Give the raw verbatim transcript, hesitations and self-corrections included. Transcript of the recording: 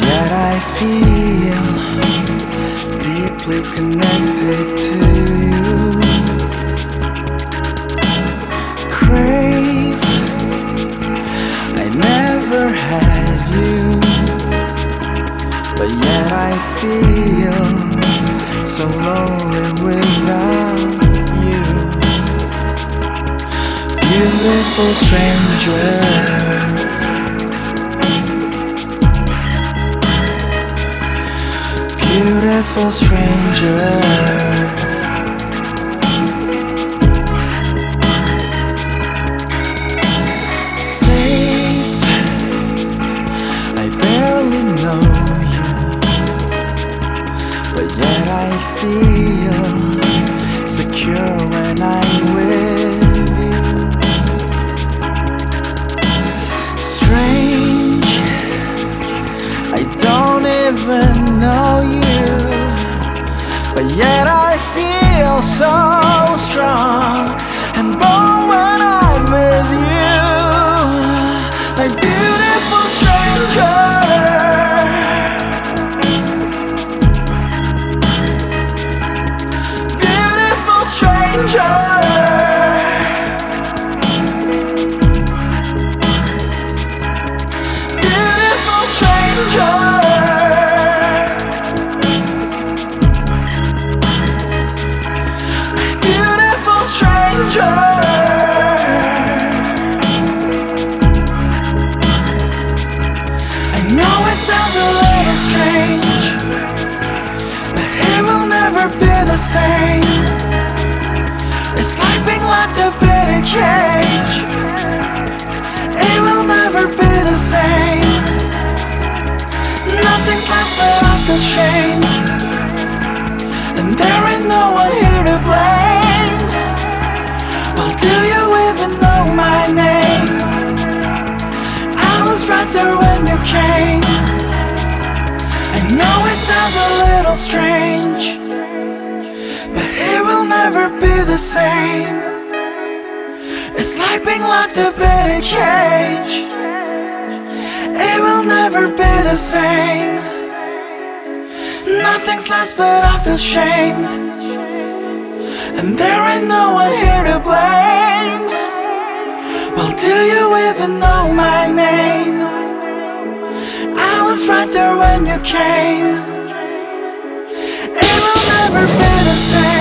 yet I feel deeply connected to you. Crave, I never had you, but yet I feel so lonely without you. Beautiful stranger, beautiful stranger, safe, I barely know you, but yet I feel secure when I'm with you. Strange, I don't even know you, but yet I feel so strong and bold when I'm with you. My beautiful stranger, beautiful stranger, beautiful stranger. I know it sounds a little strange, but it will never be the same. It's like being locked up in a cage. It will never be the same. Nothing's less but off the shame, and there ain't no one here to blame. Well, do you even know my name? I was right there when you came. I know it sounds a little strange, but it will never be the same. It's like being locked up in a cage. It will never be the same. Nothing's less but I feel shamed, and there ain't no one here to blame. Well, do you even know my name? I was right there when you came. It will never be the same.